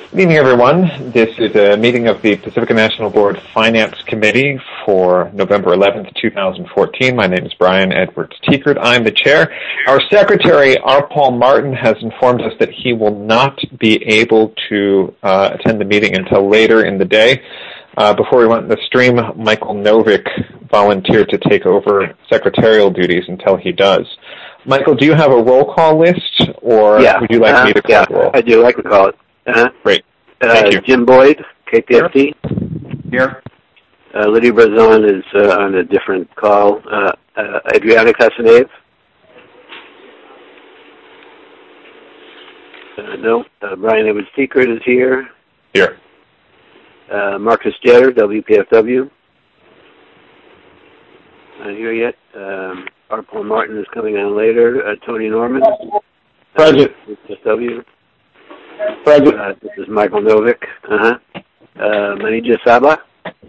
Good evening, everyone. This is a meeting of the Pacifica National Board Finance Committee for November 11th, 2014. My name is Brian Edwards Teekert. I'm the chair. Our secretary, R. Paul Martin, has informed us that he will not be able to attend the meeting until later in the day. Before we went in the stream, Michael Novick volunteered to take over secretarial duties until he does. Michael, do you have a roll call list, or would you like me to call the roll? I do. I can call it. Great. Thank you. Jim Boyd, KPFT. Here. Lydia Brazon is on a different call. Adriana Casanave. No. Brian Edwards Teekert is here. Here. Marcus Jetter, WPFW. Not here yet. R. Paul Martin is coming on later. Tony Norman. Present. PFW. Present. This is Michael Novick. Manija Saba.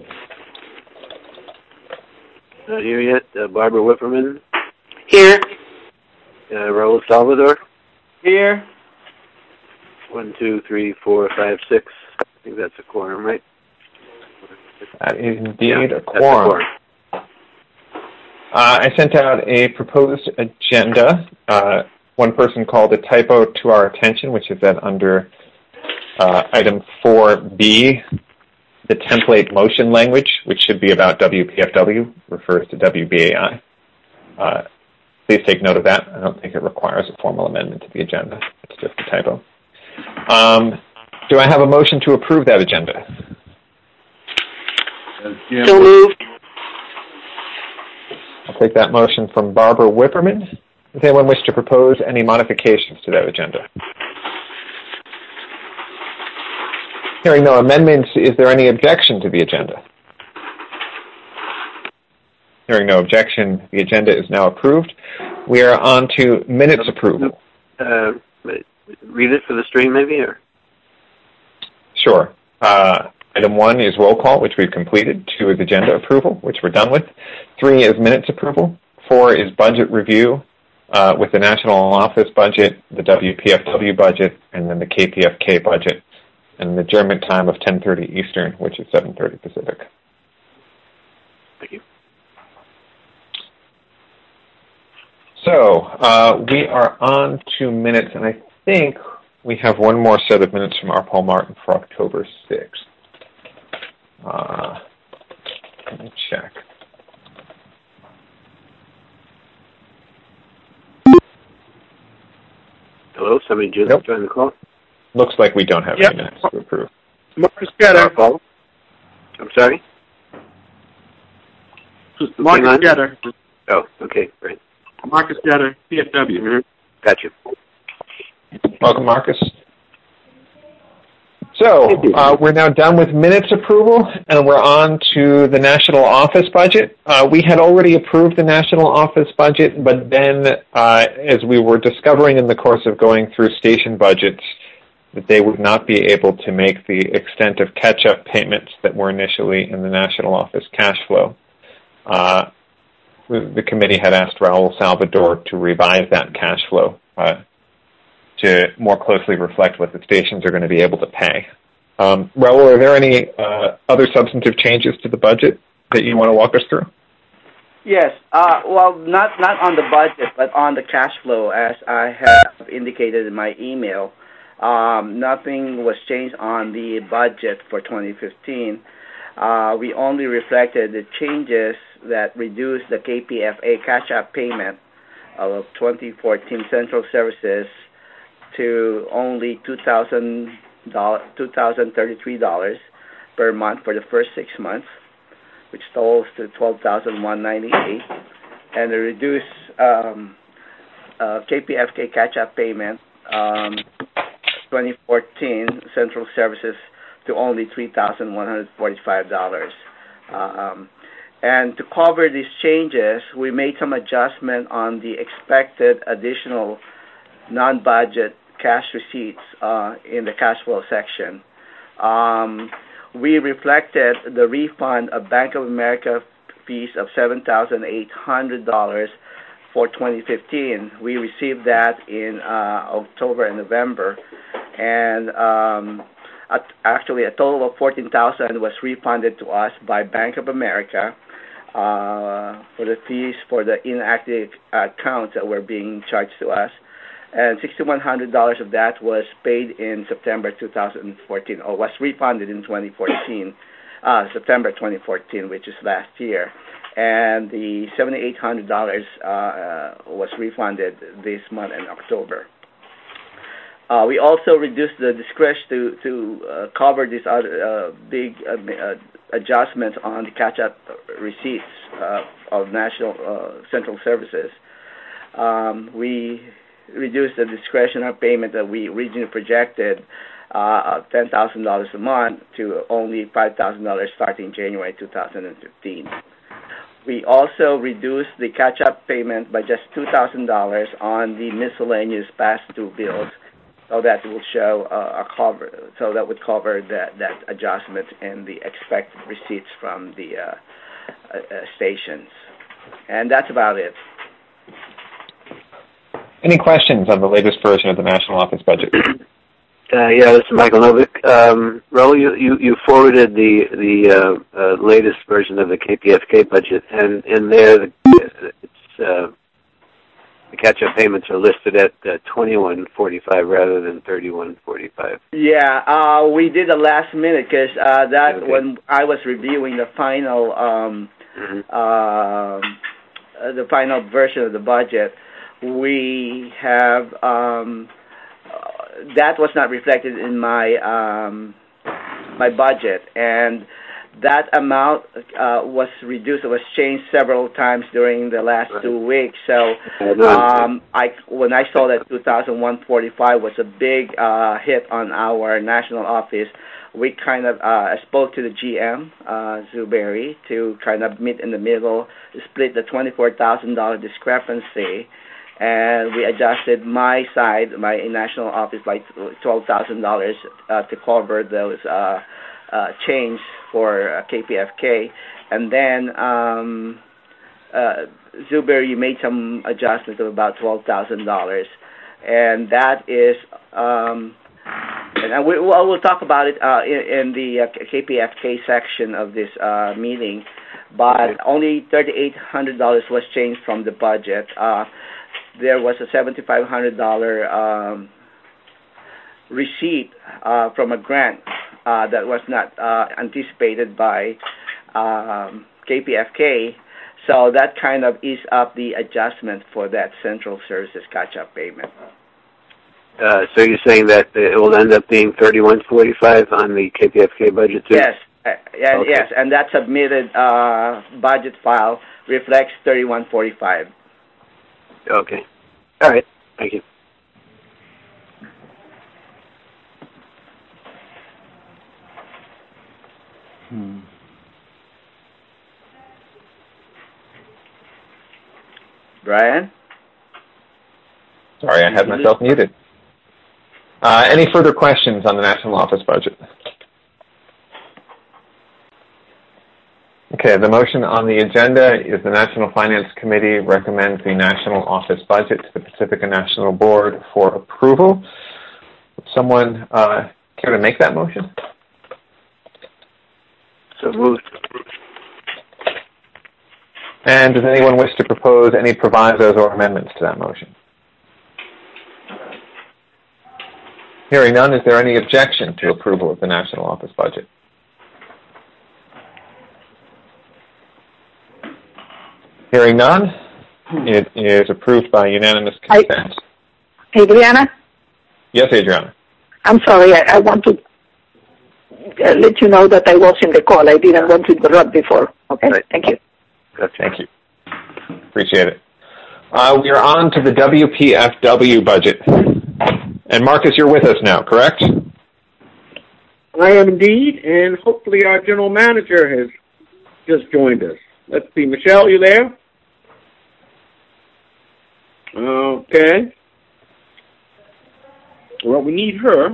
Not here yet. Barbara Whipperman. Here. Raul Salvador. Here. 1, 2, 3, 4, 5, 6. I think that's a quorum, right? That is indeed a quorum. I sent out a proposed agenda. One person called a typo to our attention, which is that under item 4B, the template motion language, which should be about WPFW, refers to WBAI. Please take note of that. I don't think it requires a formal amendment to the agenda. It's just a typo. Do I have a motion to approve that agenda? So moved. I'll take that motion from Barbara Whipperman. Does anyone wish to propose any modifications to that agenda? Hearing no amendments, is there any objection to the agenda? Hearing no objection, the agenda is now approved. We are on to minutes approval. Read it for the stream, maybe? Or? Sure. Item 1 is roll call, which we've completed. 2 is agenda approval, which we're done with. 3 is minutes approval. 4 is budget review with the national office budget, the WPFW budget, and then the KPFK budget, and the adjournment time of 10:30 Eastern, which is 7:30 Pacific. Thank you. So we are on to minutes, and I think we have one more set of minutes from R. Paul Martin for October 6th. Let me check. Hello, somebody just joined the call? Looks like we don't have any minutes to approve. Marcus Jetter. I'm sorry? Marcus Jetter. Oh, okay, great. Marcus Jetter, PFW. Mm-hmm. Got you. Welcome, Marcus. So we're now done with minutes approval, and we're on to the national office budget. We had already approved the national office budget, but then as we were discovering in the course of going through station budgets that they would not be able to make the extent of catch-up payments that were initially in the national office cash flow, the committee had asked Raul Salvador to revise that cash flow to more closely reflect what the stations are going to be able to pay. Raul, are there any other substantive changes to the budget that you want to walk us through? Yes. Well, not on the budget, but on the cash flow, as I have indicated in my email. Nothing was changed on the budget for 2015. We only reflected the changes that reduced the KPFA catch-up payment of 2014 Central Services to only $2,033 per month for the first 6 months, which totals to $12,198, and the reduced KPFK catch-up payment 2014 Central Services to only $3,145. And to cover these changes, we made some adjustment on the expected additional non-budget cash receipts in the cash flow section. We reflected the refund of Bank of America fees of $7,800 for 2015. We received that in October and November, and Actually, a total of $14,000 was refunded to us by Bank of America for the fees for the inactive accounts that were being charged to us. And $6,100 of that was paid in September 2014, or was refunded in 2014, September 2014, which is last year. And the $7,800 was refunded this month in October. We also reduced the discretion to cover these other big adjustments on the catch-up receipts of National Central Services. We reduced the discretionary payment that we originally projected of $10,000 a month to only $5,000 starting January 2015. We also reduced the catch-up payment by just $2,000 on the miscellaneous past due bills, so that will show a cover. So that would cover that adjustment and the expected receipts from the stations, and that's about it. Any questions on the latest version of the National Office budget? Yeah, this is Michael Novick. Raul, you forwarded the latest version of the KPFK budget, and in there it's the catch-up payments are listed at $21.45 rather than $31.45. Yeah, we did a last minute because Okay. when I was reviewing the final the final version of the budget, we have that was not reflected in my my budget, and that amount was reduced. It was changed several times during the last 2 weeks. So when I saw that 2,145 was a big hit on our national office, we kind of spoke to the GM, Zuberi, to kind of meet in the middle, split the $24,000 discrepancy, and we adjusted my side, my national office, by $12,000 to cover those change for KPFK. And then Zuberi made some adjustments of about $12,000, and that is and we'll talk about it in the KPFK section of this meeting, but only $3,800 was changed from the budget. There was a $7,500 receipt from a grant that was not anticipated by KPFK, so that kind of eased up the adjustment for that Central Services catch-up payment. So you're saying that it will end up being $31.45 on the KPFK budget too? Yes, Okay. yes, and that submitted budget file reflects $31.45. Okay. All right. Thank you. Brian? Sorry, I had myself muted. Any further questions on the National Office budget? Okay, the motion on the agenda is the National Finance Committee recommends the National Office budget to the Pacifica National Board for approval. Would someone care to make that motion? So moved. And does anyone wish to propose any provisos or amendments to that motion? Hearing none, is there any objection to approval of the National Office budget? Hearing none, it is approved by unanimous consent. Adriana? Yes, Adriana. I'm sorry, I want to let you know that I was in the call. I didn't want to interrupt before. Okay, right. Thank you. Thank you. Appreciate it. We are on to the WPFW budget. And Marcus, you're with us now, correct? I am indeed, and hopefully our general manager has just joined us. Let's see, Michelle, you there? Okay. Well, we need her.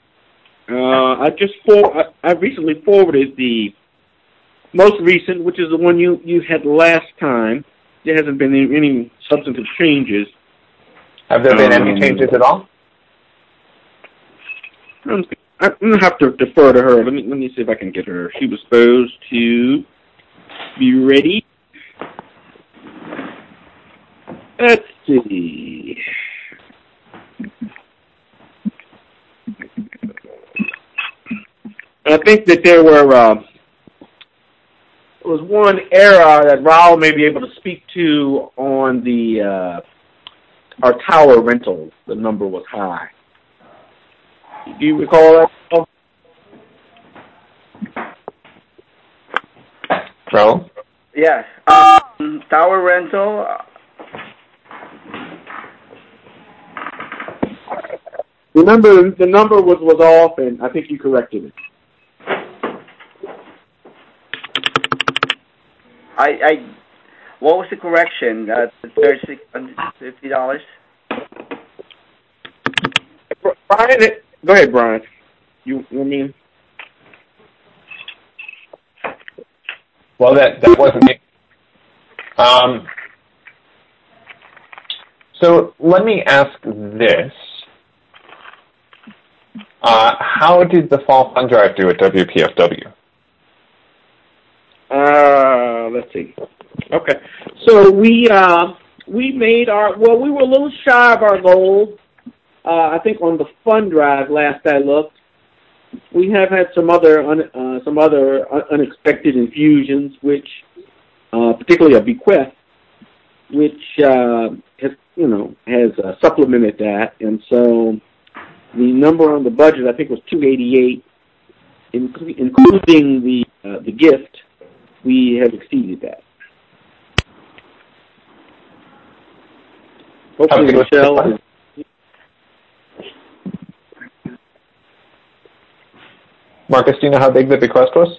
I recently forwarded the most recent, which is the one you had last time. There hasn't been any substantive changes. Have there been any changes at all? I'm going to have to defer to her. Let me see if I can get her. She was supposed to be ready. Let's see. I think that there was one error that Raul may be able to speak to on our tower rentals. The number was high. Do you recall that? Raul? Yes. Tower rental. The number was off, and I think you corrected it. What was the correction? $36.50. Brian, go ahead, Brian. You mean? Well, that wasn't me. So let me ask this. How did the fall fund drive do at WPFW? Let's see. Okay. So we made we were a little shy of our goal. I think on the fund drive last I looked, we have had some other unexpected infusions, which particularly a bequest, which has supplemented that, and so the number on the budget I think was $288, including the gift. We have exceeded that. Hopefully, Michelle. Marcus, do you know how big the bequest was?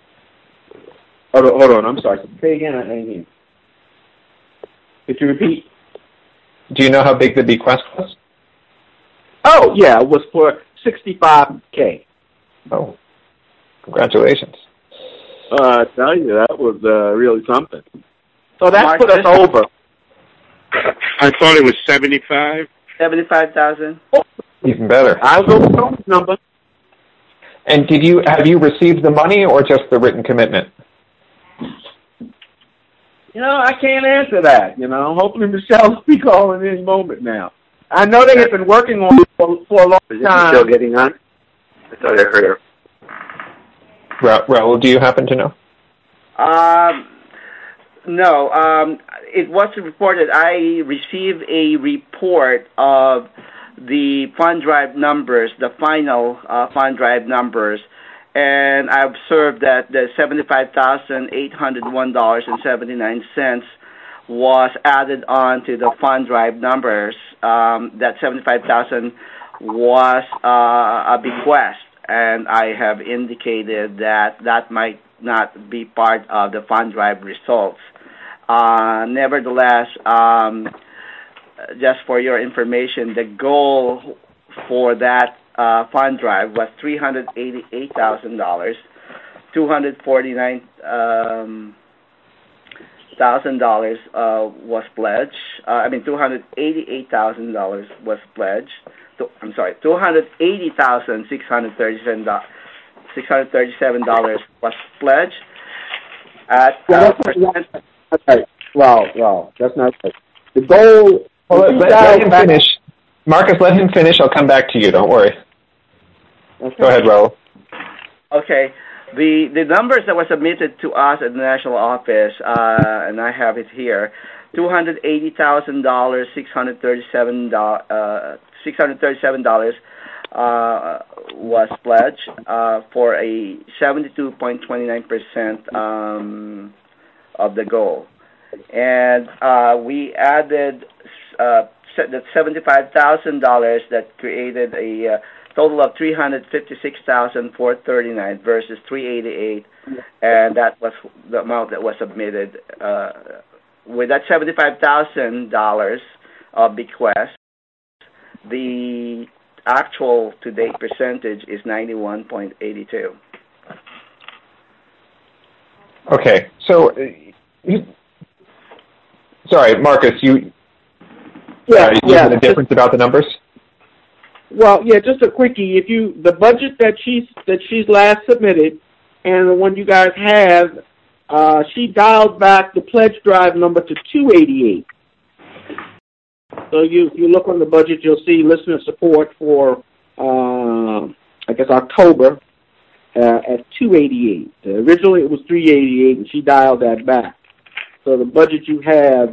Hold on. I'm sorry. Say again. I didn't hear. Could you repeat? Do you know how big the bequest was? Oh, yeah. It was for $65K. Oh, congratulations. I tell you, that was really something. So that put us over. I thought it was 75. 75,000. Even better. I'll go with the number. And have you received the money or just the written commitment? I can't answer that. Hopefully Michelle will be calling any moment now. I know they have been working on it for a long time. Is Michelle getting on? I thought I heard her. Raul, do you happen to know? No. It was reported. I received a report of the fund drive numbers, the final fund drive numbers, and I observed that the $75,801.79 was added on to the fund drive numbers. That $75,000 was a bequest, and I have indicated that might not be part of the fund drive results. Nevertheless, just for your information, the goal for that fund drive was $388,000. $249,000 was pledged. $288,000 was pledged. $280,637 was pledged. At okay. Wow. That's not right. The goal. Let him finish. Marcus, let him finish. I'll come back to you. Don't worry. Okay. Go ahead, Raul. Okay. The numbers that were submitted to us at the national office, and I have it here, $280,000, $637 was pledged for a 72.29% of the goal, and we added that $75,000 that created a total of $356,439 versus $388, and that was the amount that was submitted. With that $75,000 of bequest, the actual to-date percentage is 91.82. Okay, so sorry, Marcus, you had a difference about the numbers? Well, yeah, just a quickie. The budget that she's last submitted, and the one you guys have, she dialed back the pledge drive number to 288. So you look on the budget, you'll see listener support for I guess October at 288. Originally it was 388, and she dialed that back. So the budget you have,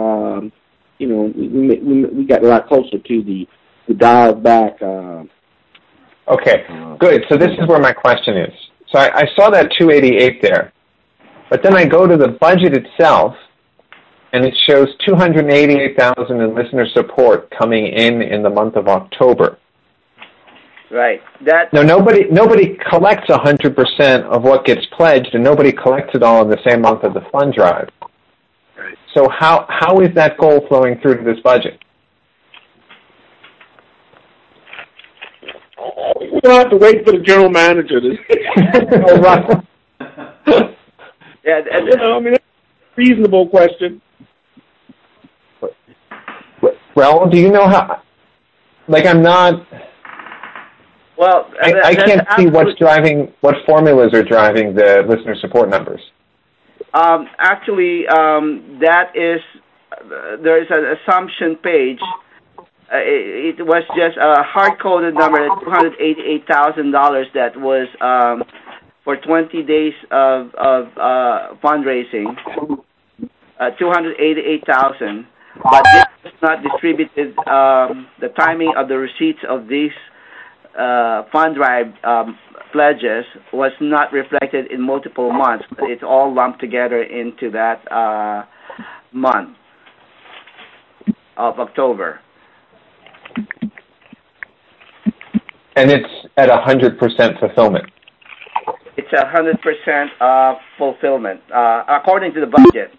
we got a lot closer to the dialed back. Okay, good. So this is where my question is. So I saw that 288 there, but then I go to the budget itself, and it shows $288,000 in listener support coming in the month of October. Right. Now nobody collects 100% of what gets pledged, and nobody collects it all in the same month of the fund drive. Right. So how is that goal flowing through to this budget? We'll have to wait for the general manager to. Oh, right. Yeah, that's a reasonable question. Well, do you know how? Like, I'm not. Well, I can't see what formulas are driving the listener support numbers. Actually, there is an assumption page. It was just a hard-coded number, $288,000 that was for 20 days of fundraising, $288,000. But this was not distributed. The timing of the receipts of these fund drive pledges was not reflected in multiple months. It's all lumped together into that month of October. And it's at 100% fulfillment. It's 100% fulfillment, according to the budget.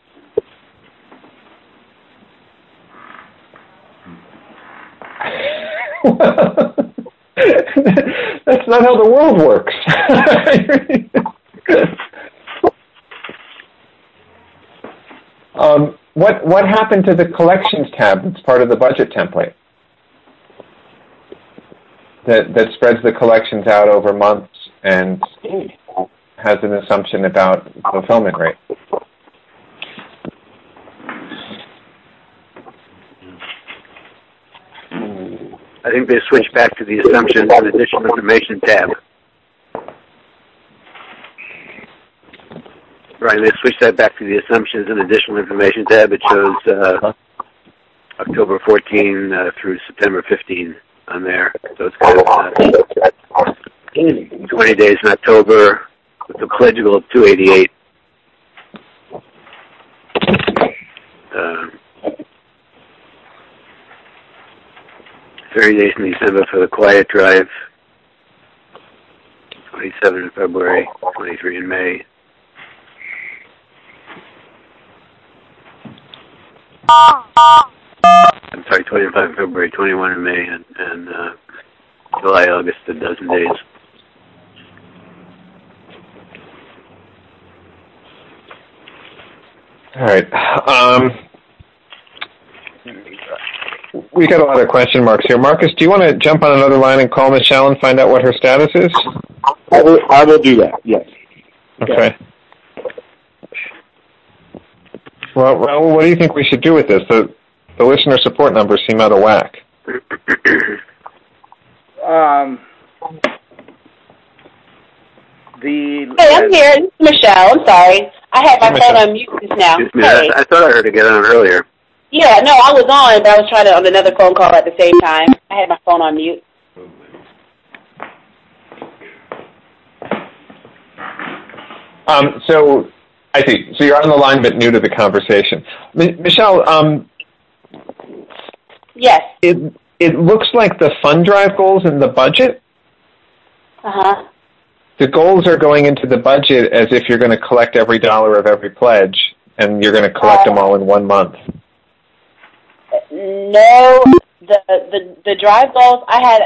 That's not how the world works. What happened to the collections tab that's part of the budget template that spreads the collections out over months and has an assumption about fulfillment rate? I think they switched back to the assumptions and additional information tab. Right, they switched that back to the assumptions and additional information tab. It shows October 14 through September 15 on there. So it's kind of 20 days in October with a pledge goal of 288. 30 days in December for the quiet drive, 27 in February, 23 in May. I'm sorry, 25 in February, 21 in May, and July, August, a dozen days. All right. We got a lot of question marks here. Marcus, do you want to jump on another line and call Michelle and find out what her status is? I will do that, yes. Okay. Well, Raul, what do you think we should do with this? The listener support numbers seem out of whack. Hey, I'm here. This is Michelle. I'm sorry. I had my phone on mute just now. Hey. I thought I heard it get on earlier. Yeah, no, I was on, but I was trying to on another phone call at the same time. I had my phone on mute. So I see. So you're on the line, but new to the conversation. Michelle. Yes. It looks like the fund drive goals in the budget. The goals are going into the budget as if you're going to collect every dollar of every pledge, and you're going to collect them all in 1 month. No, the drive goals. I had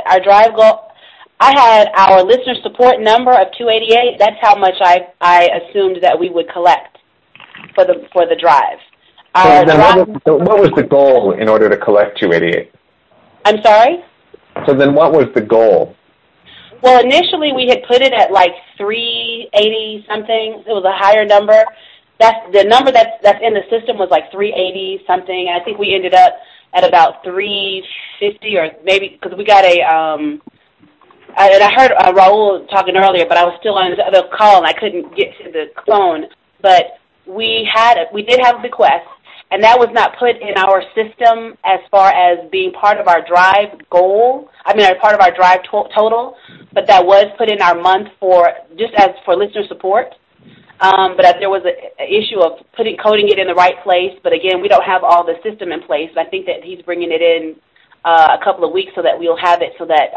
our listener support number of 288. That's how much I assumed that we would collect for the drive. What was the goal in order to collect 288? I'm sorry? So then what was the goal? Well, initially we had put it at like 380 something. It was a higher number. That's the number that's in the system was like 380 something. I think we ended up at about 350 or maybe because we got and I heard Raul talking earlier, but I was still on the other call and I couldn't get to the phone. But we did have a bequest, and that was not put in our system as far as being part of our drive goal. Part of our drive total, but that was put in our month for listener support. But there was an issue of coding it in the right place. But again, we don't have all the system in place. I think that he's bringing it in a couple of weeks so that we'll have it so that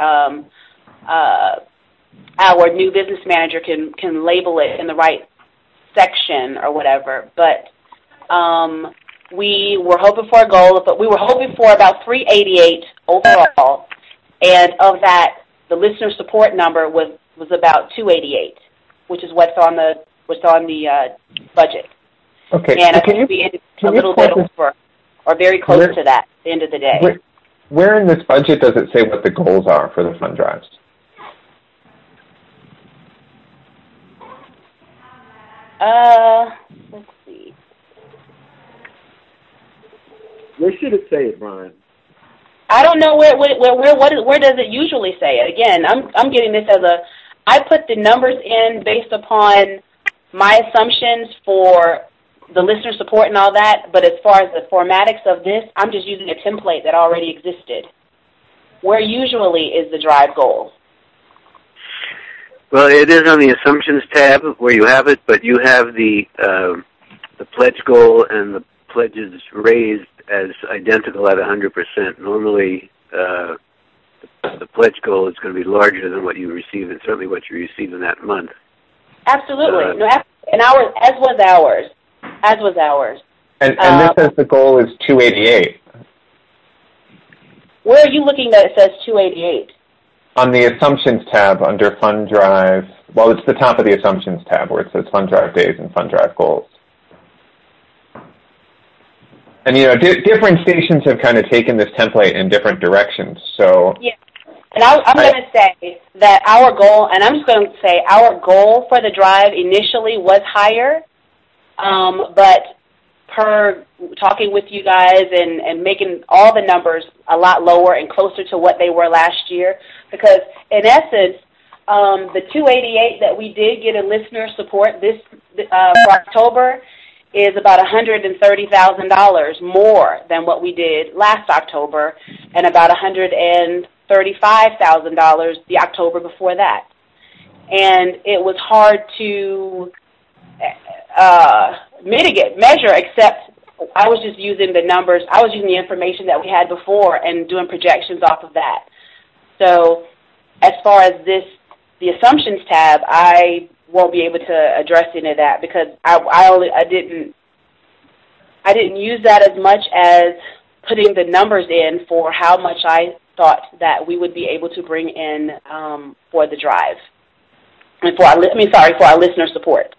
our new business manager can label it in the right section or whatever. But we were hoping for a goal, but we were hoping for about 388 overall, and of that, the listener support number was about 288, which is what's on the budget. Okay. And I think we ended a little bit over, or very close to that at the end of the day. Where in this budget does it say what the goals are for the fund drives? Let's see. Where should it say it, Brian? I don't know where does it usually say it. Again, I'm getting this I put the numbers in based upon my assumptions for the listener support and all that, but as far as the formatics of this, I'm just using a template that already existed. Where usually is the drive goal? Well, it is on the assumptions tab where you have it, but you have the pledge goal and the pledges raised as identical at 100%. Normally, the pledge goal is going to be larger than what you receive, and certainly what you receive in that month. Absolutely. And ours, as was ours. And this says the goal is 288. Where are you looking that it says 288? On the Assumptions tab under Fund Drive, well, it's the top of the Assumptions tab where it says Fund Drive Days and Fund Drive Goals. And, different stations have kind of taken this template in different directions, so... Yeah, and I'm going to say that our goal, and I'm just going to say our goal for the drive initially was higher, but per talking with you guys and making all the numbers a lot lower and closer to what they were last year, because in essence, the 288 that we did get in listener support for October is about $130,000 more than what we did last October, and about $135,000 the October before that. And it was hard to measure, except I was just using the numbers. I was using the information that we had before and doing projections off of that. So as far as the assumptions tab, I won't be able to address any of that because I didn't use that as much as putting the numbers in for how much I thought that we would be able to bring in for the drive, and for our listener support.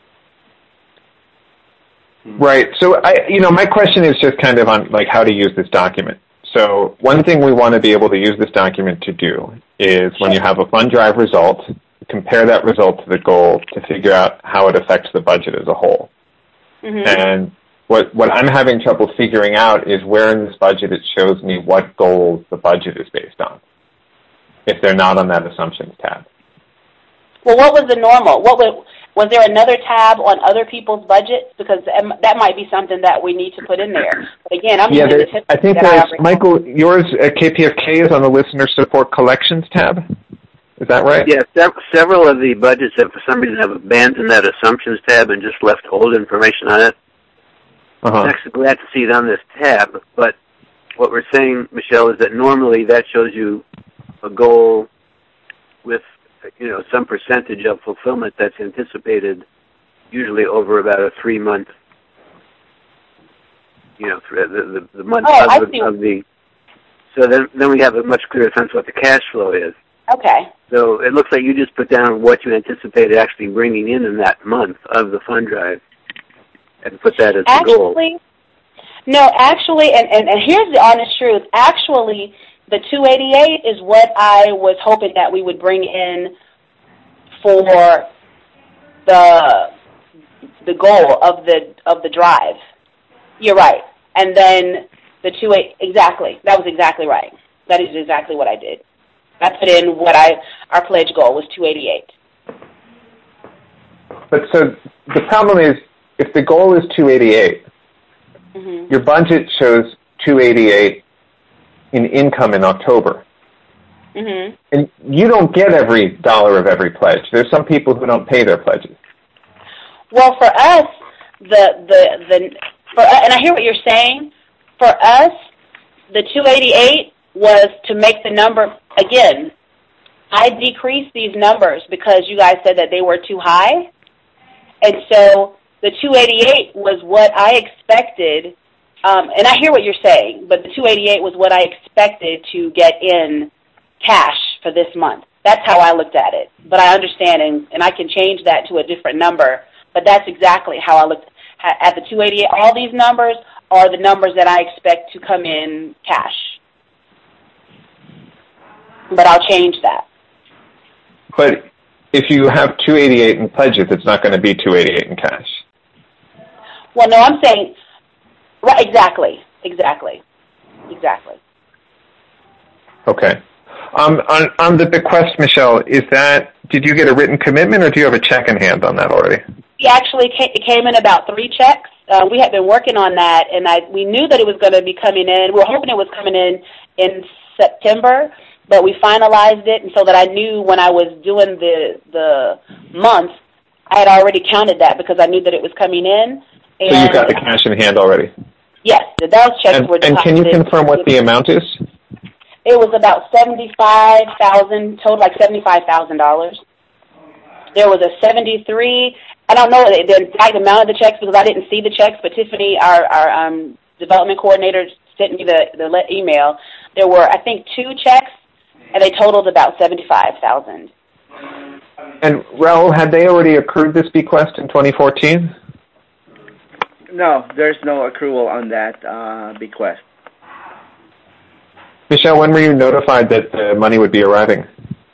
Right. So my question is just kind of on how to use this document. So one thing we want to be able to use this document to do is when you have a fund drive result, compare that result to the goal to figure out how it affects the budget as a whole. Mm-hmm. And what I'm having trouble figuring out is where in this budget it shows me what goals the budget is based on, if they're not on that assumptions tab. Well, what was the normal? Was there another tab on other people's budgets? Because that might be something that we need to put in there. But again, I think there's, Michael, yours at KPFK is on the listener support collections tab. Is that right? Yeah, several of the budgets have, for some reason, have abandoned that assumptions tab and just left old information on it. Uh-huh. I'm actually glad to see it on this tab, but what we're saying, Michelle, is that normally that shows you a goal with some percentage of fulfillment that's anticipated, usually over about a 3-month, the month of the. So then we have a much clearer sense of what the cash flow is. Okay. So it looks like you just put down what you anticipated actually bringing in that month of the fund drive, and put that as the goal. No, actually, and here's the honest truth. Actually, the 288 is what I was hoping that we would bring in for the goal of the drive. You're right. And then the 28, exactly. That was exactly right. That is exactly what I did. I put in our pledge goal was 288. But so the problem is, if the goal is 288, your budget shows 288 in income in October. And you don't get every dollar of every pledge. There's some people who don't pay their pledges. Well, for us, and I hear what you're saying. For us, the 288 was to make the number, again, I decreased these numbers because you guys said that they were too high. And so the 288 was what I expected, and I hear what you're saying, but the 288 was what I expected to get in cash for this month. That's how I looked at it. But I understand, and I can change that to a different number, but that's exactly how I looked at the 288. All these numbers are the numbers that I expect to come in cash. But I'll change that. But if you have 288 in pledges, it's not going to be 288 in cash. Well, no, I'm saying, right, exactly. Okay. On the bequest, Michelle, did you get a written commitment, or do you have a check in hand on that already? We actually came in about 3 checks. We had been working on that, and we knew that it was going to be coming in. We were hoping it was coming in September, but we finalized it, and so that I knew when I was doing the month, I had already counted that because I knew that it was coming in. And so you got the cash in hand already? Yes, those checks were deposited. And can you confirm what the amount is? It was about $75,000, total like $75,000. There was a 73. I don't know the exact amount of the checks because I didn't see the checks, but Tiffany, our development coordinator, sent me the email. There were, I think, 2 checks, and they totaled about $75,000. And Raul, had they already accrued this bequest in 2014? No, there's no accrual on that bequest. Michelle, when were you notified that the money would be arriving?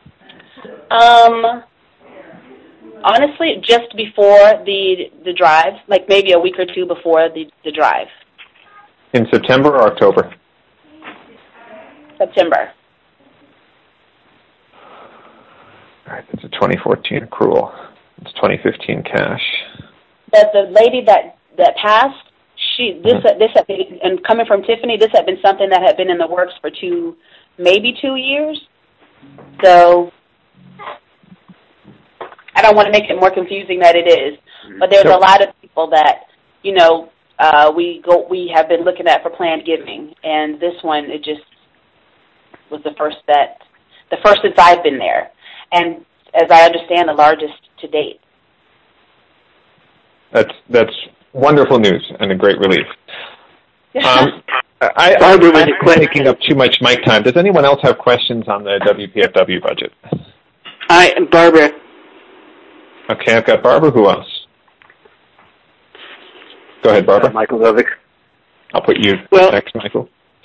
Honestly, just before the drive, like maybe a week or 2 before the drive. In September or October? September. All right, that's a 2014 accrual. It's 2015 cash. But the lady that passed, this had been, and coming from Tiffany, this had been something that had been in the works for maybe 2 years. So I don't want to make it more confusing than it is. But there's a lot of people that, we have been looking at for planned giving, and this one, it just was the first since I've been there, and as I understand, the largest to date. That's wonderful news and a great relief. I'm taking up too much mic time. Does anyone else have questions on the WPFW budget? Barbara. Okay, I've got Barbara. Who else? Go ahead, Barbara. Michael Novick. I'll put you next, Michael.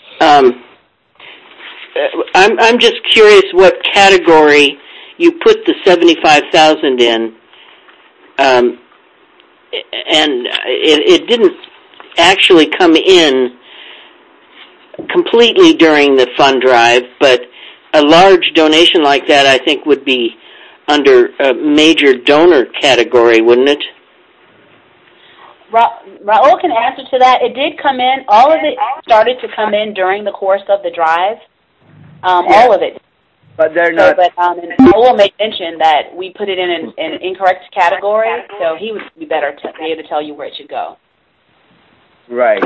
I'm just curious what category you put the $75,000 in, and it didn't actually come in completely during the fund drive, but a large donation like that, I think, would be under a major donor category, wouldn't it? Raul can answer to that. It did come in. All of it started to come in during the course of the drive. All of it. But they're not. But Raul made mention that we put it in an incorrect category, so he would be better to be able to tell you where it should go. Right.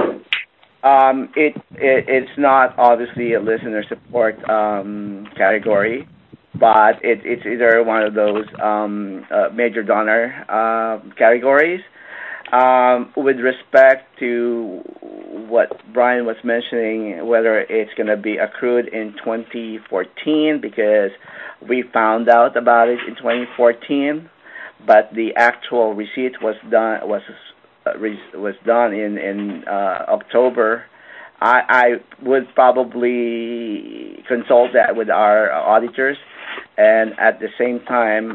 It's not obviously a listener support category, but it's either one of those major donor categories. With respect to what Brian was mentioning, whether it's going to be accrued in 2014, because we found out about it in 2014, but the actual receipt was done in October. I would probably consult that with our auditors, and at the same time,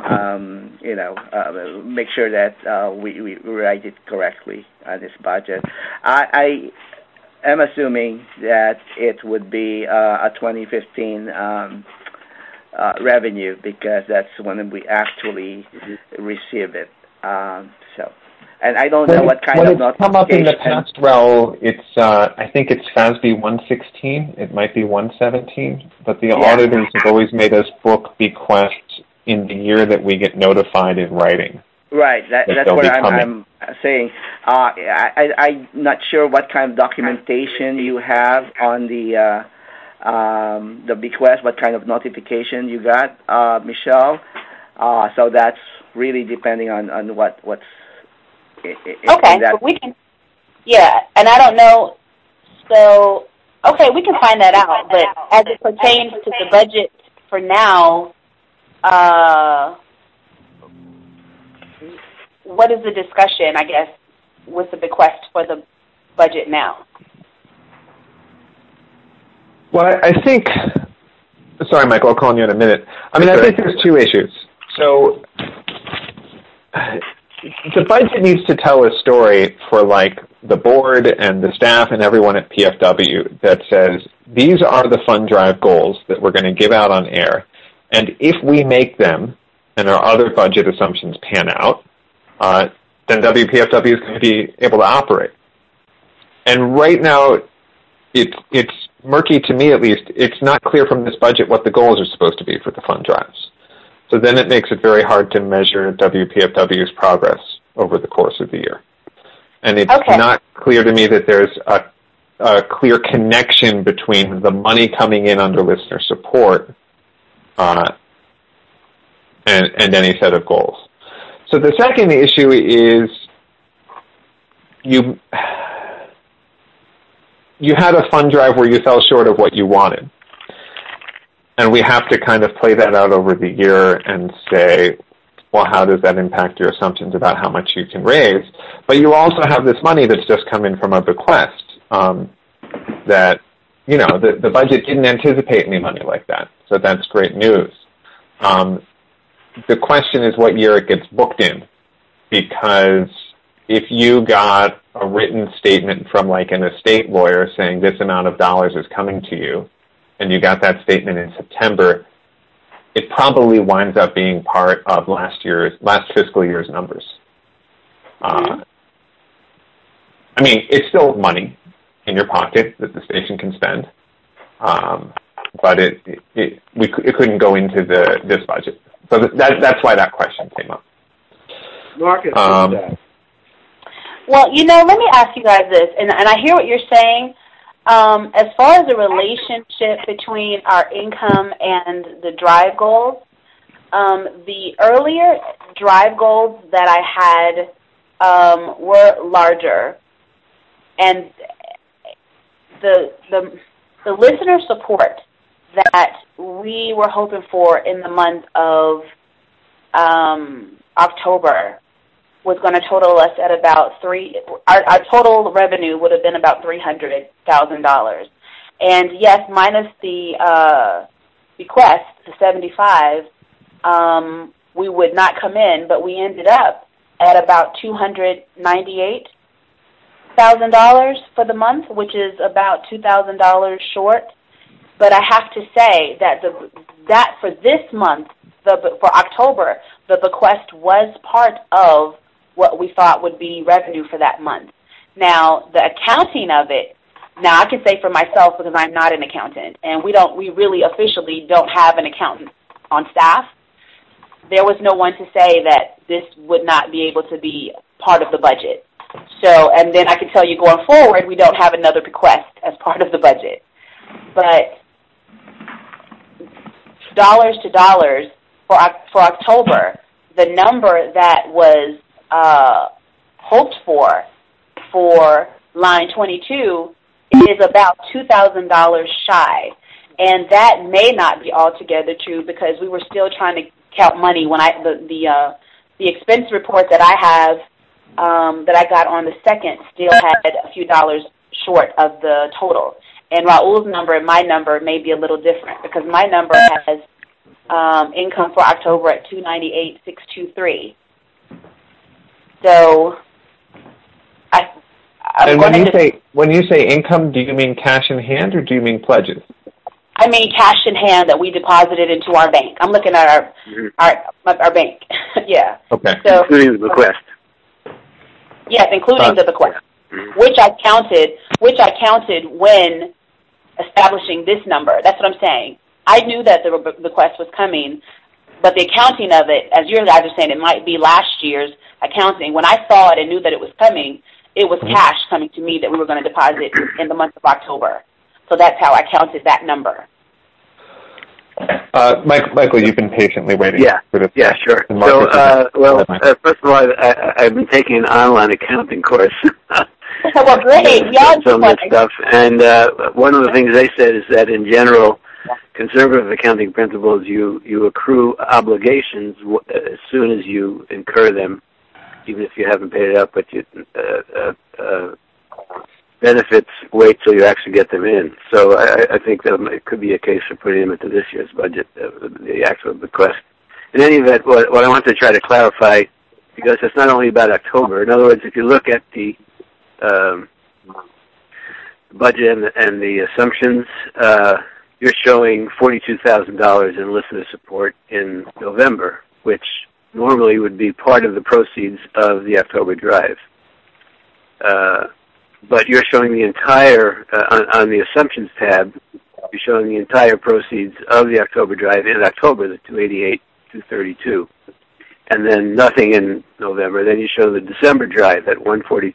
make sure that we write it correctly on this budget. I am assuming that it would be a 2015 revenue, because that's when we actually receive it. And I don't know what kind of notification. When it's come up in the past, Raul, I think it's FASB 116. It might be 117. But the auditors have always made us book bequests in the year that we get notified in writing. Right. That's what I'm saying. I'm not sure what kind of documentation you have on the bequest, what kind of notification you got, Michelle. So that's really depending on what's okay, so we can, and I don't know, so, okay, we can find that out, but as it pertains to the budget for now, what is the discussion, I guess, with the bequest for the budget now? Well, I think, sorry, Michael, I'll call on you in a minute. I think there's two issues. So, the budget needs to tell a story for, the board and the staff and everyone at PFW that says, these are the fund drive goals that we're going to give out on air, and if we make them and our other budget assumptions pan out, then WPFW is going to be able to operate. And right now, it's murky to me, at least. It's not clear from this budget what the goals are supposed to be for the fund drives. So then it makes it very hard to measure WPFW's progress over the course of the year. And it's not clear to me that there's a clear connection between the money coming in under listener support and any set of goals. So the second issue is you had a fund drive where you fell short of what you wanted. And we have to kind of play that out over the year and say, well, how does that impact your assumptions about how much you can raise? But you also have this money that's just come in from a bequest that, the budget didn't anticipate any money like that. So that's great news. The question is what year it gets booked in. Because if you got a written statement from an estate lawyer saying this amount of dollars is coming to you, and you got that statement in September, it probably winds up being part of last fiscal year's numbers. It's still money in your pocket that the station can spend, but it couldn't go into this budget. So that's why that question came up. Marcus, well, let me ask you guys this, and I hear what you're saying. As far as the relationship between our income and the drive goals, the earlier drive goals that I had were larger, and the listener support that we were hoping for in the month of October was going to total us at about our total revenue would have been about $300,000. And yes, minus the bequest, the 75, we would not come in, but we ended up at about $298,000 for the month, which is about $2,000 short. But I have to say that that for this month, for October, the bequest was part of what we thought would be revenue for that month. Now, the accounting of it, now I can say for myself because I'm not an accountant, and we really officially don't have an accountant on staff. There was no one to say that this would not be able to be part of the budget. So, and then I can tell you going forward, we don't have another bequest as part of the budget. But dollars to dollars for October, the number that was hoped for line 22 is about $2,000 shy. And that may not be altogether true because we were still trying to count money when the expense report that I have that I got on the 2nd still had a few dollars short of the total. And Raul's number and my number may be a little different because my number has income for October at $298,623. So, and when you say income, do you mean cash in hand or do you mean pledges? I mean cash in hand that we deposited into our bank. I'm looking at our bank. Yeah. Okay. So, including the bequest. Yes, including the bequest, which I counted when establishing this number. That's what I'm saying. I knew that the bequest was coming, but the accounting of it, as you guys are saying, it might be last year's accounting. When I saw it and knew that it was coming, it was cash coming to me that we were going to deposit in the month of October. So that's how I counted that number. Michael, you've been patiently waiting. For this. Yeah, sure. So, first of all, I've been taking an online accounting course. Well, great. Some of that stuff. And one of the things they said is that in general, conservative accounting principles, you accrue obligations as soon as you incur them, even if you haven't paid it up, but you benefits wait till you actually get them in. So I think that it could be a case for putting them into this year's budget, the actual bequest. In any event, what I want to try to clarify, because it's not only about October. In other words, if you look at the budget and the assumptions, you're showing $42,000 in listener support in November, which normally would be part of the proceeds of the October drive. But you're showing the entire, on the assumptions tab, you're showing the entire proceeds of the October drive in October, the $288,232, and then nothing in November. Then you show the December drive at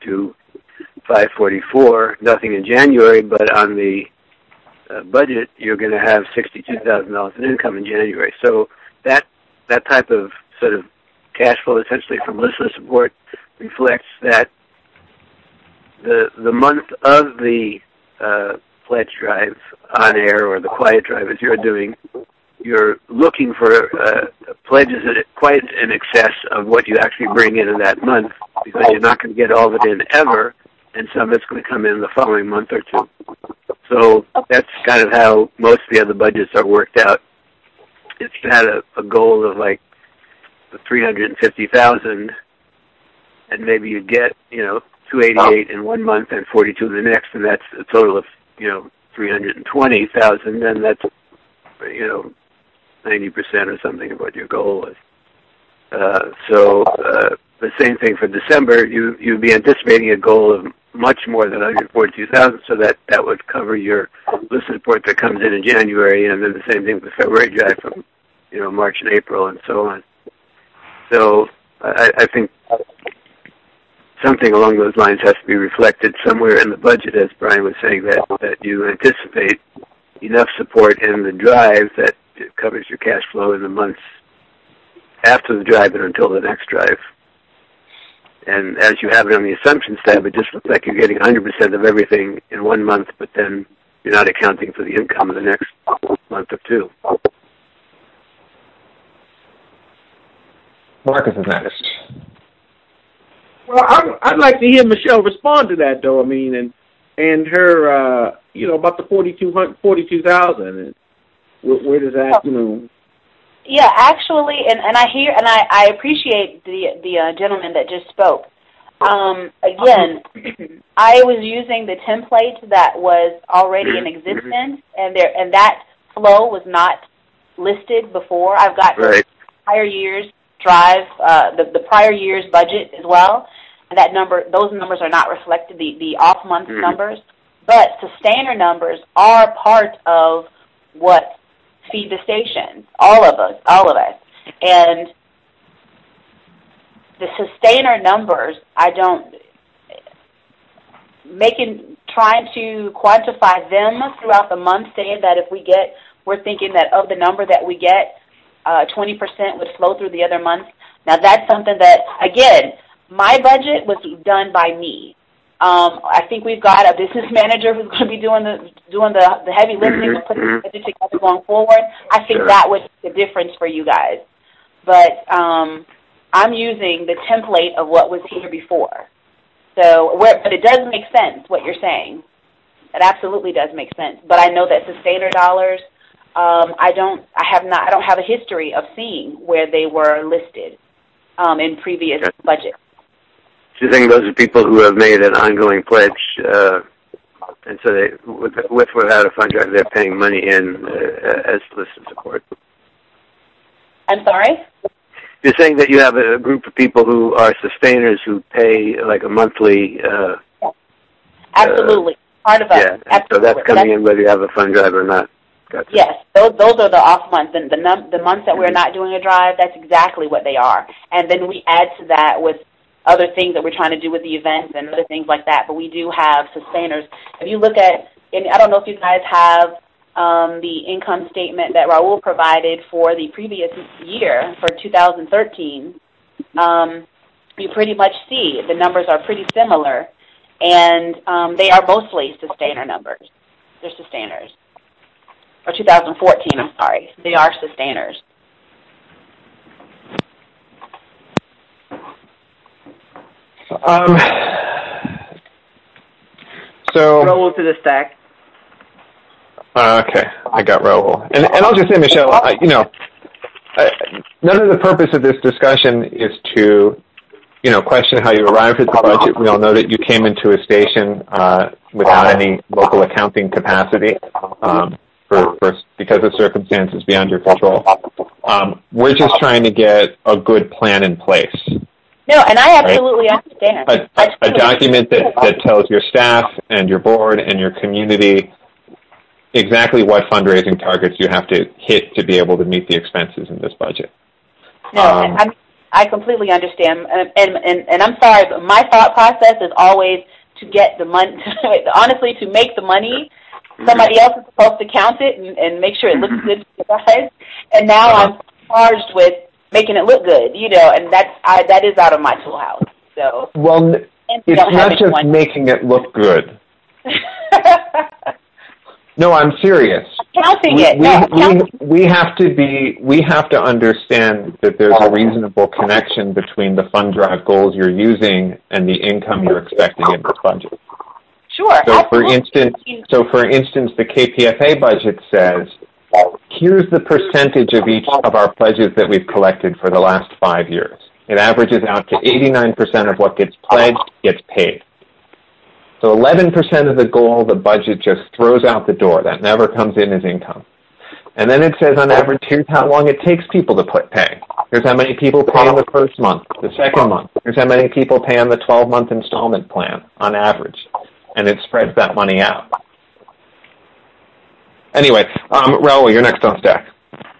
$142,544, nothing in January, but on the budget, you're going to have $62,000 in income in January. So that type of sort of cash flow, essentially from listener support, reflects that the month of the pledge drive on air or the quiet drive, as you're doing, you're looking for pledges that quite in excess of what you actually bring in that month, because you're not going to get all of it in ever, and some of it's going to come in the following month or two. So that's kind of how most of the other budgets are worked out. If you had a goal of like $350,000, and maybe you get, $288 in one month and $42 in the next, and that's a total of, $320,000, then that's, 90% or something of what your goal was. So the same thing for December, you'd be anticipating a goal of much more than $142,000, so that would cover your listener support that comes in January, and then the same thing with February drive from, March and April and so on. So I think something along those lines has to be reflected somewhere in the budget, as Brian was saying, that you anticipate enough support in the drive that it covers your cash flow in the months after the drive and until the next drive. And as you have it on the assumptions tab, it just looks like you're getting 100% of everything in one month, but then you're not accounting for the income of the next month or two. Marcus is next. Well, I'd like to hear Michelle respond to that, though. I mean, and her, about the 42,000, and where does that, Yeah, actually, and I hear and I appreciate the gentleman that just spoke. Again, I was using the template that was already in existence, and that flow was not listed before. I've got the prior year's drive, the prior year's budget as well. And those numbers are not reflected, the off-month numbers. But sustainer numbers are part of what feed the station, all of us. And the sustainer numbers, trying to quantify them throughout the month, saying that we're thinking that of the number that we get, 20% would flow through the other months. Now that's something that, again, my budget was done by me. I think we've got a business manager who's going to be doing the heavy lifting and putting the budget together going forward. I think that was the difference for you guys. But I'm using the template of what was here before. But it does make sense what you're saying. That absolutely does make sense. But I know that sustainer dollars, I don't have a history of seeing where they were listed in previous budgets. Do you think those are people who have made an ongoing pledge, and so they, with without a fund drive, they're paying money in as solicited support? I'm sorry? You're saying that you have a group of people who are sustainers who pay like a monthly. Absolutely, part of us. Yeah, absolutely. So that's coming in whether you have a fund drive or not. Gotcha. Yes, those are the off months, and the months that we're not doing a drive, that's exactly what they are. And then we add to that with other things that we're trying to do with the events and other things like that. But we do have sustainers. If you look at, and I don't know if you guys have the income statement that Raul provided for the previous year for 2013, you pretty much see the numbers are pretty similar, and they are mostly sustainer numbers. They're sustainers. Or 2014, I'm sorry. They are sustainers. So Raul to the stack. Okay, I got Raul. And I'll just say, Michelle, none of the purpose of this discussion is to, question how you arrived at the budget. We all know that you came into a station without any local accounting capacity because of circumstances beyond your control. We're just trying to get a good plan in place. No, and I absolutely understand. A document that tells your staff and your board and your community exactly what fundraising targets you have to hit to be able to meet the expenses in this budget. No, I completely understand, and I'm sorry, but my thought process is always to get the money, honestly, to make the money. Somebody else is supposed to count it and make sure it looks good to you guys, and now I'm charged with making it look good, and that is out of my toolhouse. So, well, it's not just making it look good. No, I'm serious. Counting we have to understand that there's a reasonable connection between the fund drive goals you're using and the income you're expecting in this budget. Sure. So for instance, the KPFA budget says, here's the percentage of each of our pledges that we've collected for the last 5 years. It averages out to 89% of what gets pledged gets paid. So 11% of the goal, the budget just throws out the door. That never comes in as income. And then it says on average, here's how long it takes people to pay. Here's how many people pay in the first month, the second month. Here's how many people pay on the 12-month installment plan on average. And it spreads that money out. Anyway, Raul, you're next on stack.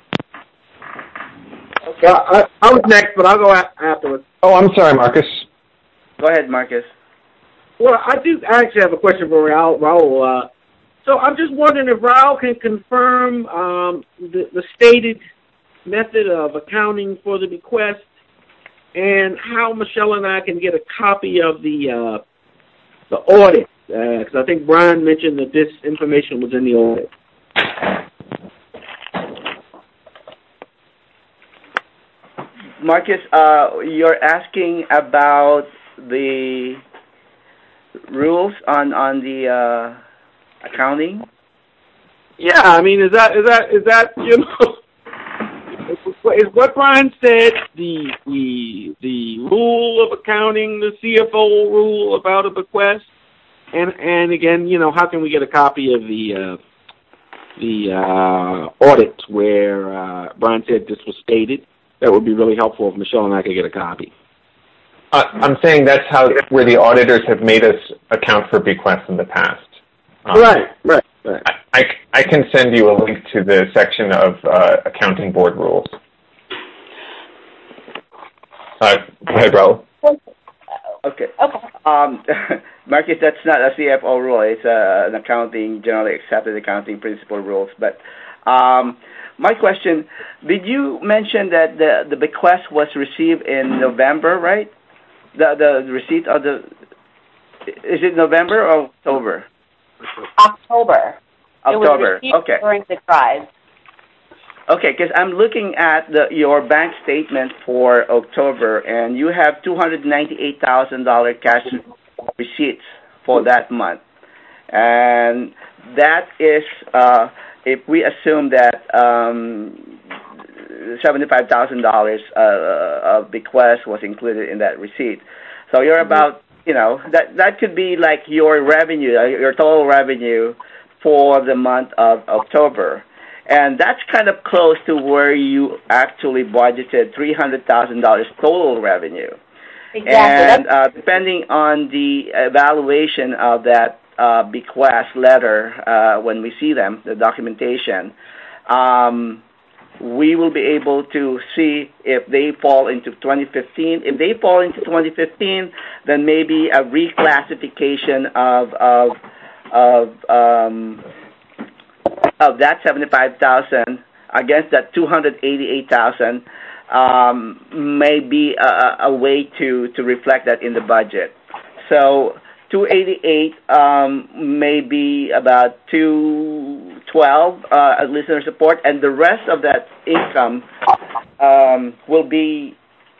Okay, I was next, but I'll go afterwards. Oh, I'm sorry, Marcus. Go ahead, Marcus. Well, I actually have a question for Raul. So I'm just wondering if Raul can confirm the stated method of accounting for the bequest and how Michelle and I can get a copy of the audit, because I think Brian mentioned that this information was in the audit. Marcus, you're asking about the rules on the accounting? Yeah, I mean, is that is what Brian said the rule of accounting, the CFO rule about a bequest, and again, how can we get a copy of the audit where Brian said this was stated? That would be really helpful if Michelle and I could get a copy. I'm saying that's where the auditors have made us account for bequests in the past. Right. I can send you a link to the section of accounting board rules. Go ahead, Raul. Okay. Marcus, that's not a CFO rule. It's an accounting, generally accepted accounting principle rules. But my question, did you mention that the bequest was received in November, right? The receipt of is it November or October? October. It was received during the drive. Okay, because I'm looking at your bank statement for October, and you have $298,000 cash receipts for that month. And that is, if we assume that $75,000 of bequest was included in that receipt. So you're about, that could be like your revenue, your total revenue for the month of October. And that's kind of close to where you actually budgeted $300,000 total revenue. Exactly. And depending on the evaluation of that bequest letter, when we see them, the documentation, we will be able to see if they fall into 2015. If they fall into 2015, then maybe a reclassification of that $75,000 against that $288,000 may be a way to reflect that in the budget. So $288 may be about $212 as listener support, and the rest of that income will be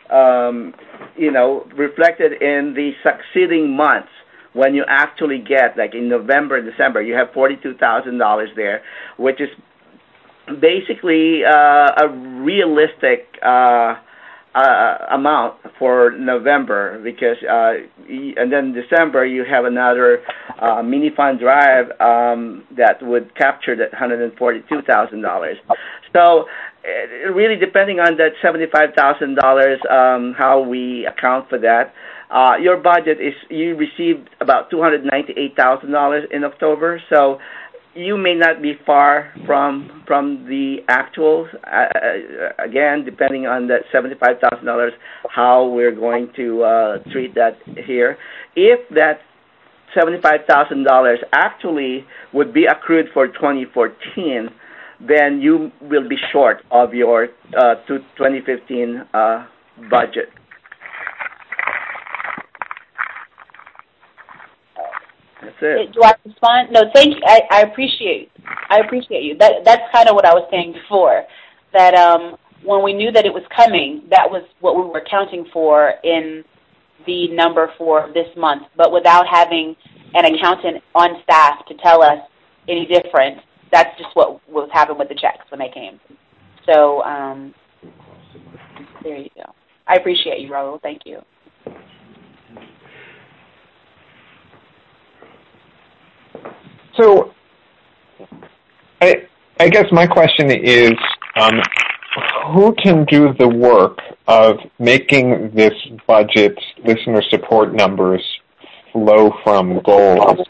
reflected in the succeeding months. When you actually get, like in November and December, you have $42,000 there, which is basically a realistic amount for November, because and then December you have another mini fund drive that would capture that $142,000. So really, depending on that $75,000, how we account for that. Your budget is, you received about $298,000 in October, so you may not be far from the actuals. Again, depending on that $75,000, how we're going to treat that here. If that $75,000 actually would be accrued for 2014, then you will be short of your 2015 budget. That's it. Do I respond? No, thank you. I appreciate you. That's kind of what I was saying before, that when we knew that it was coming, that was what we were accounting for in the number for this month, but without having an accountant on staff to tell us any different. That's just what was happening with the checks when they came. So there you go. I appreciate you, Raul. Thank you. So, I guess my question is, who can do the work of making this budget listener support numbers flow from goals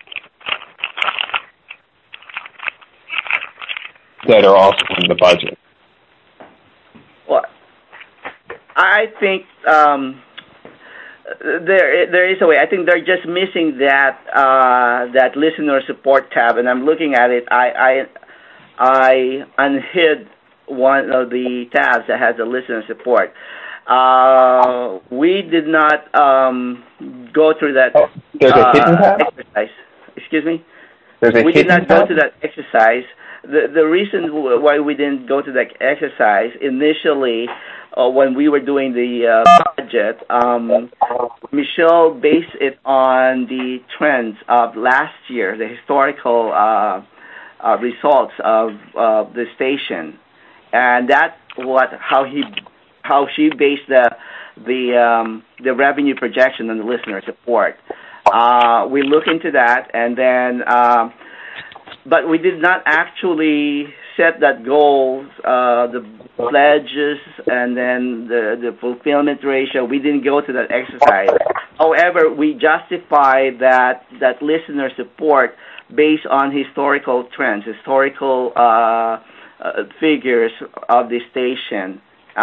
that are also in the budget? Well, I think there is a way. I think they're just missing that listener support tab, and I'm looking at it. I unhid one of the tabs that has a listener support. We did not go through that there's a hidden tab? exercise. Excuse me? We did not go to that exercise. The reason why we didn't go to that exercise initially, when we were doing the budget, Michelle based it on the trends of last year, the historical results of the station, and that's how she based the revenue projection on the listener support. We look into that, and then, but we did not actually set that goals, the pledges, and then the fulfillment ratio. We didn't go to that exercise. However, we justified that listener support based on historical trends, historical figures of the station.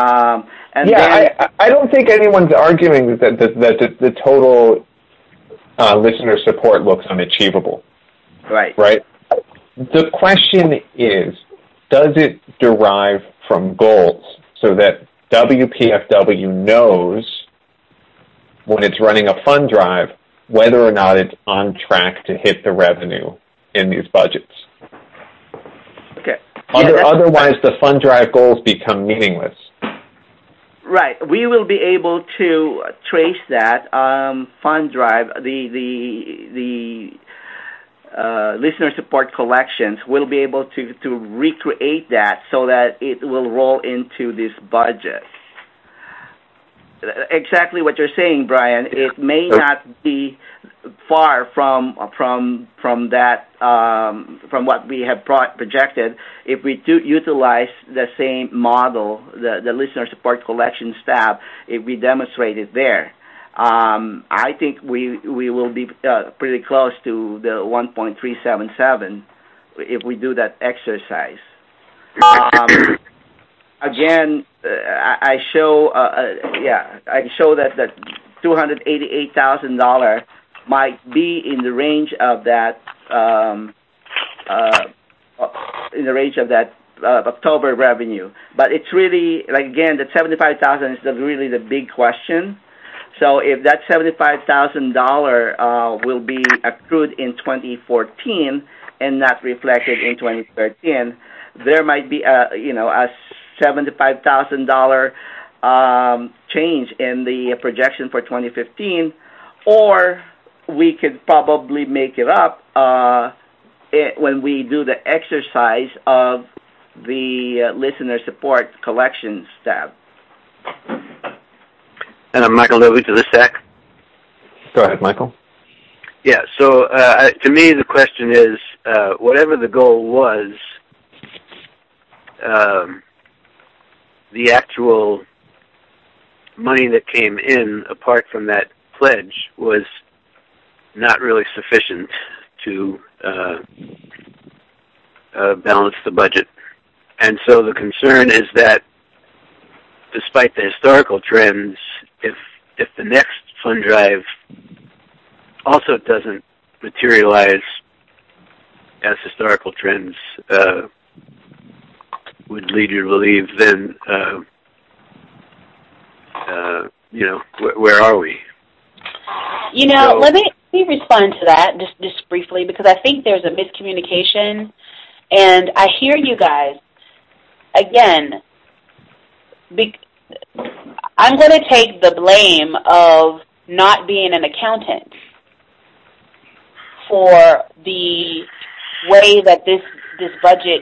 I don't think anyone's arguing that the total listener support looks unachievable. Right. Right? The question is, does it derive from goals so that WPFW knows when it's running a fund drive whether or not it's on track to hit the revenue in these budgets? Okay. Otherwise, the fund drive goals become meaningless. Right. We will be able to trace that fund drive, the listener support collections, we'll be able to recreate that so that it will roll into this budget. Exactly what you're saying, Brian. It may not be far from that from what we have projected if we do utilize the same model, the listener support collections tab, if we demonstrate it there. I think we will be pretty close to the 1.377 if we do that exercise. Again, I show that $288,000 might be in the range of that October revenue, but it's really that $75,000 is really the big question. So if that $75,000 will be accrued in 2014 and not reflected in 2013, there might be a $75,000 change in the projection for 2015, or we could probably make it up when we do the exercise of the listener support collections tab. And I'm Michael Novik to the SAC. Go ahead, Michael. Yeah, so to me the question is, whatever the goal was, the actual money that came in apart from that pledge was not really sufficient to balance the budget. And so the concern is that despite the historical trends, if the next fund drive also doesn't materialize as historical trends would lead you to believe, then where are we? Let me respond to that just briefly, because I think there's a miscommunication, and I hear you guys. Again, I'm going to take the blame of not being an accountant for the way that this budget,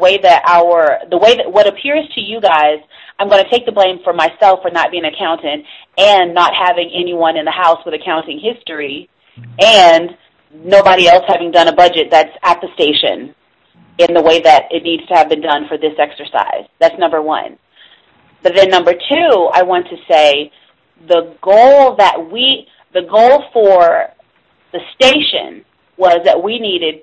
what appears to you guys, I'm going to take the blame for myself for not being an accountant and not having anyone in the house with accounting history, and nobody else having done a budget that's at the station in the way that it needs to have been done for this exercise. That's number one. But then number two, I want to say the goal for the station was that we needed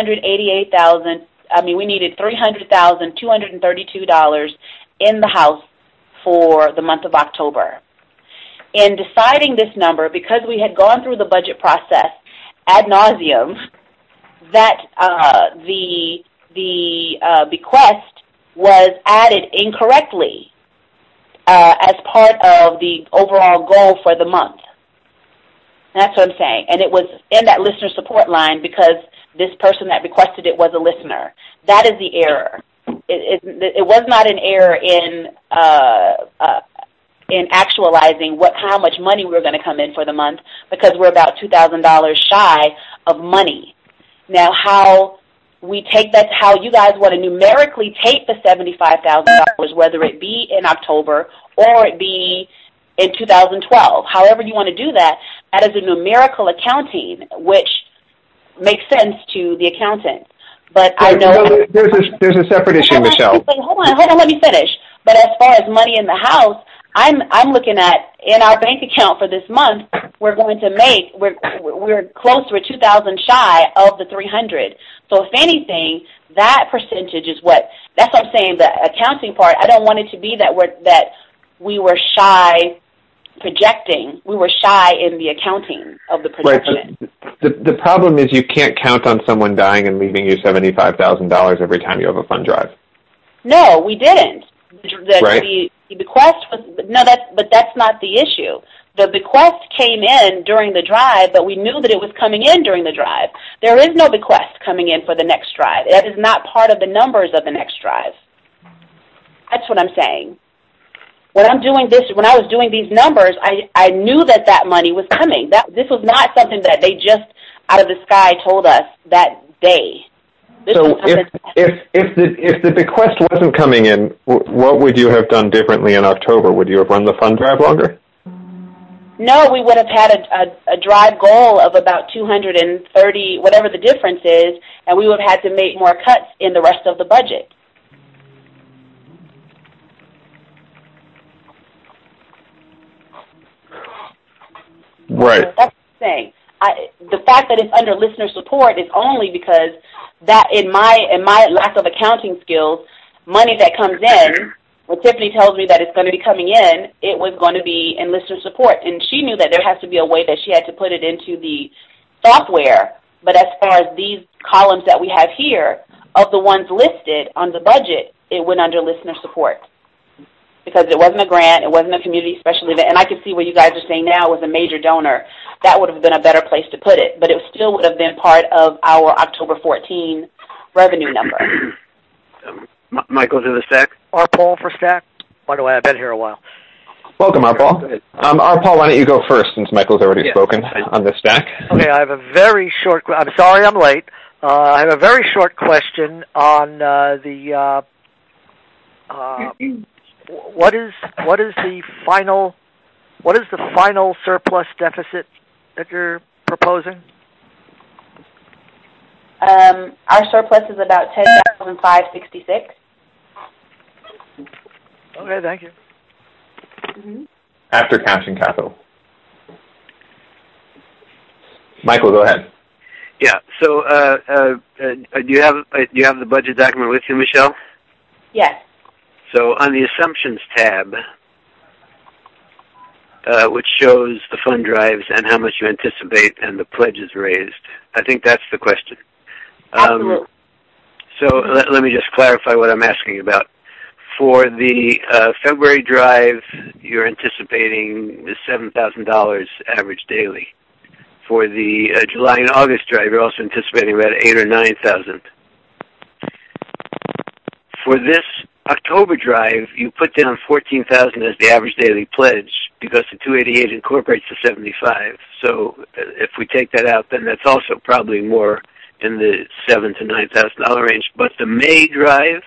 $300,232 in the house for the month of October. In deciding this number, because we had gone through the budget process ad nauseum, that the bequest was added incorrectly as part of the overall goal for the month. And that's what I'm saying. And it was in that listener support line because this person that requested it was a listener. That is the error. It was not an error in actualizing how much money we were going to come in for the month, because we're about $2,000 shy of money. Now, how we take that, how you guys want to numerically take the $75,000, whether it be in October or it be in 2012, however you want to do that, that is a numerical accounting, which makes sense to the accountant. But I know there's a separate issue, Michelle. Hold on, let me finish. But as far as money in the house, I'm looking at in our bank account for this month, we're going to make we're close to 2,000 shy of the 300. So if anything, that percentage is that's what I'm saying. The accounting part, I don't want it to be that we were shy projecting. We were shy in the accounting of the projection. Right. The problem is you can't count on someone dying and leaving you $75,000 every time you have a fund drive. No, we didn't. Right. The bequest was but that's not the issue. The bequest came in during the drive, but we knew that it was coming in during the drive. There is no bequest coming in for the next drive. That is not part of the numbers of the next drive. That's what I'm saying. When I was doing these numbers, I knew that money was coming. This was not something that they just out of the sky told us that day. So if the bequest wasn't coming in, what would you have done differently in October? Would you have run the fund drive longer? No, we would have had a drive goal of about 230, whatever the difference is, and we would have had to make more cuts in the rest of the budget. Right. That's what I'm saying. The fact that it's under listener support is only because that in my lack of accounting skills, money that comes in, when Tiffany tells me that it's going to be coming in, it was going to be in listener support. And she knew that there has to be a way that she had to put it into the software. But as far as these columns that we have here, of the ones listed on the budget, it went under listener support. Because it wasn't a grant, it wasn't a community special event, and I can see what you guys are saying now was a major donor. That would have been a better place to put it, but it still would have been part of our October 14 revenue number. Michael to the stack. R. Paul for stack. By the way, I've been here a while. Welcome, R. Paul. R. Paul, why don't you go first since Michael's already spoken on this stack? Okay, I have a very short. I'm sorry, I'm late. I have a very short question on what is the final surplus deficit that you're proposing? Our surplus is about $10,566. Okay, thank you. Mm-hmm. After cash and capital. Michael, go ahead. Yeah. So, do you have the budget document with you, Michelle? Yes. So, on the assumptions tab, which shows the fund drives and how much you anticipate and the pledges raised, I think that's the question. Absolutely. So let me just clarify what I'm asking about. For the February drive, you're anticipating the $7,000 average daily. For the July and August drive, you're also anticipating about $8,000 or $9,000. For this October drive, you put down $14,000 as the average daily pledge because the 288 incorporates the 75. So if we take that out, then that's also probably more in the $7,000 to $9,000 range. But the May drive,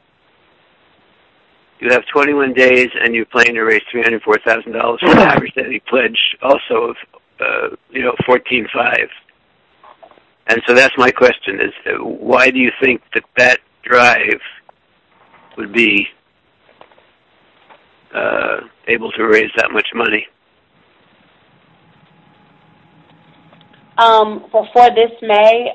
you have 21 days, and you're planning to raise $304,000 for the average daily pledge, also of $14,500. And so that's my question: is why do you think that drive would be able to raise that much money? For this May,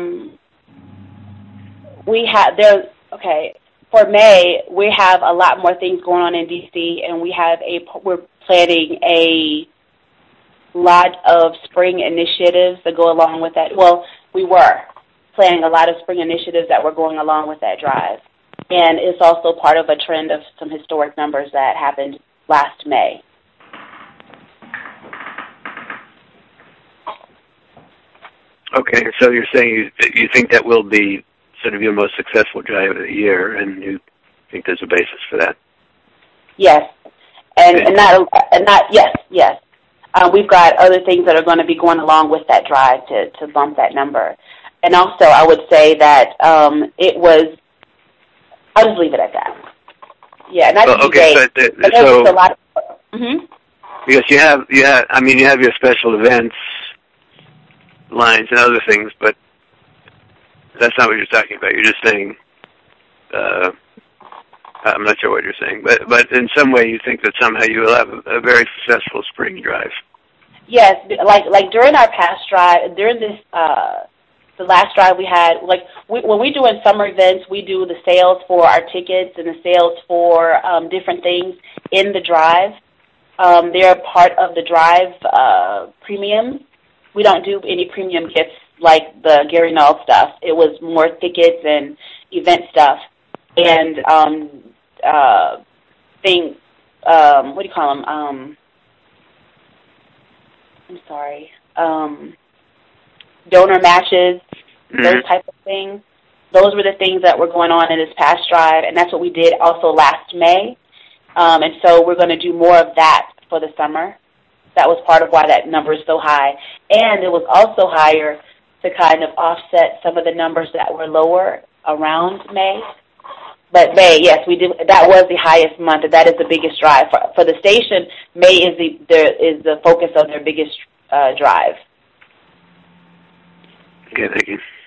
For May, we have a lot more things going on in D.C., and we're planning a lot of spring initiatives that go along with that. Well, we were planning a lot of spring initiatives that were going along with that drive. And it's also part of a trend of some historic numbers that happened last May. Okay, so you're saying you think that will be sort of your most successful drive of the year, and you think there's a basis for that? Yes, yes. We've got other things that are going to be going along with that drive to bump that number. And also, I would say that it was. I'll just leave it at that. Yeah, not to be vague, but there was a lot of. Mm-hmm. Because you have your special events lines and other things, but that's not what you're talking about. You're just saying, I'm not sure what you're saying, but in some way you think that somehow you will have a very successful spring drive. Yes, like during our past drive, during this, the last drive we had, when we do in summer events, we do the sales for our tickets and the sales for different things in the drive. They're part of the drive premium. We don't do any premium gifts like the Gary Null stuff. It was more tickets and event stuff. And what do you call them? I'm sorry. Donor matches, those types of things. Those were the things that were going on in this past drive, and that's what we did also last May. And so we're going to do more of that for the summer. That was part of why that number is so high. And it was also higher to kind of offset some of the numbers that were lower around May. But May, yes, we did. That was the highest month, and that is the biggest drive for the station. May is the focus of their biggest drive. Okay, thank you.